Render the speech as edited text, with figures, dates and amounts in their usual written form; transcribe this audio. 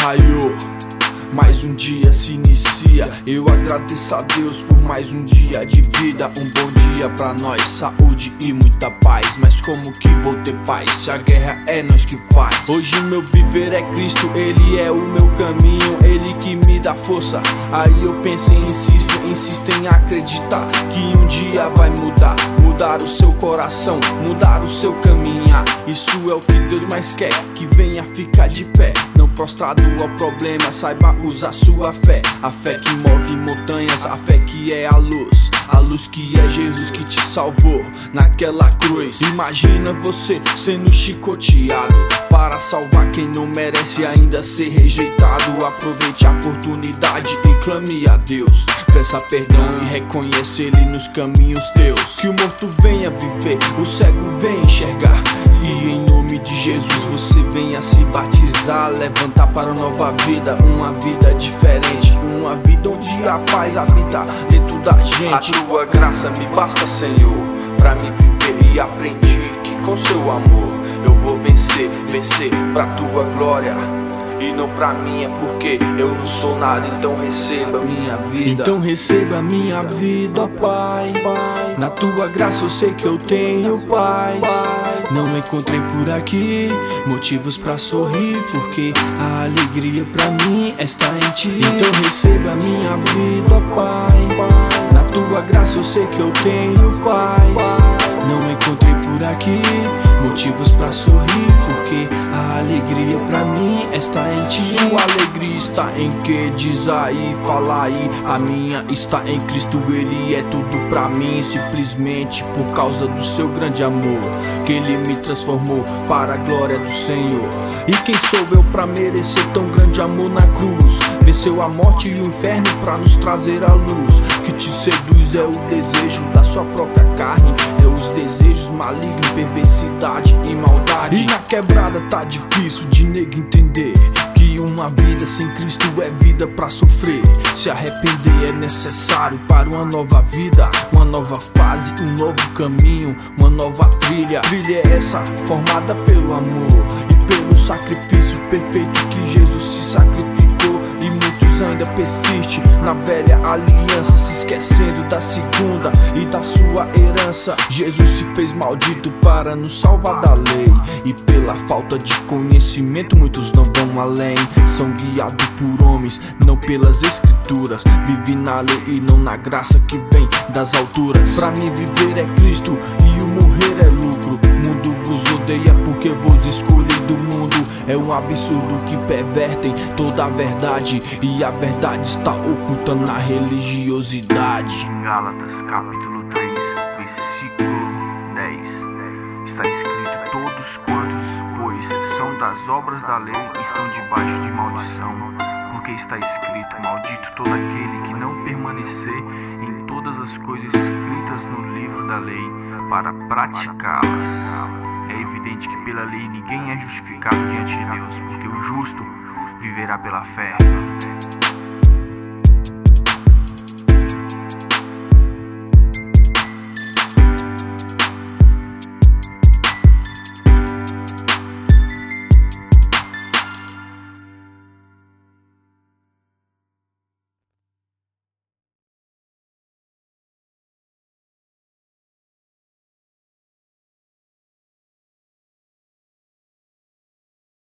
raiou, mais um dia se inicia. Eu agradeço a Deus por mais um dia de vida. Um bom dia pra nós, saúde e muita paz. Mas como que vou ter paz se a guerra é nós que faz? Hoje meu viver é Cristo, Ele é o meu caminho, Ele que me dá força. Aí eu penso e insisto em acreditar que um dia vai mudar o seu coração, mudar o seu caminhar. Isso é o que Deus mais quer, que venha ficar de pé, não prostrado ao problema, saiba usar sua fé. A fé que move montanhas, a fé que é a luz que é Jesus que te salvou naquela cruz. Imagina você sendo chicoteado para salvar quem não merece ainda ser rejeitado. Aproveite a oportunidade e clame a Deus, peça perdão e reconheça Ele nos caminhos teus. Que o morto venha viver, o cego venha enxergar, e em nome de Jesus você venha se batizar, levantar para uma nova vida, uma vida diferente, uma vida onde a paz habita dentro da gente. A tua graça me basta, Senhor, pra me viver, e aprendi que com seu amor eu vou vencer pra tua glória e não pra minha, porque eu não sou nada. Então receba minha vida, então receba minha vida, ó Pai. Na tua graça eu sei que eu tenho paz. Não encontrei por aqui motivos pra sorrir, porque a alegria pra mim está em ti. Então receba minha vida, ó Pai. Na tua graça eu sei que eu tenho paz. Não encontrei por aqui motivos pra sorrir, porque a alegria pra mim está em ti. Sua alegria está em que? Diz aí, fala aí. A minha está em Cristo, Ele é tudo pra mim. Simplesmente por causa do seu grande amor, que Ele me transformou para a glória do Senhor. E quem sou eu pra merecer tão grande amor na cruz? Venceu a morte e o inferno pra nos trazer a luz. Que te seduz é o desejo da sua própria carne, é os desejos malignos, perversidade e maldade. E na quebrada tá difícil de nego entender que uma vida sem Cristo é vida pra sofrer. Se arrepender é necessário para uma nova vida, uma nova fase, um novo caminho, uma nova trilha. Trilha é essa formada pelo amor e pelo sacrifício perfeito que Jesus se sacrificou. E muitos ainda persistem na velha aliança, se esquecendo da segunda e da sua herança. Jesus se fez maldito para nos salvar da lei, e pela falta de conhecimento muitos não vão além. São guiados por homens, não pelas escrituras. Vive na lei e não na graça que vem das alturas. Pra mim viver é Cristo e o morrer é lucro. O mundo vos odeia porque vos escolhi do mundo. É um absurdo que pervertem toda a verdade, e a verdade está oculta na religiosidade. Em Gálatas capítulo 3, versículo 10, está escrito: todos quantos, pois, são das obras da lei estão debaixo de maldição, porque está escrito: maldito todo aquele que não permanecer em todas as coisas escritas no livro da lei para praticá-las. É evidente que pela lei ninguém é justificado diante de Deus, porque o justo viverá pela fé.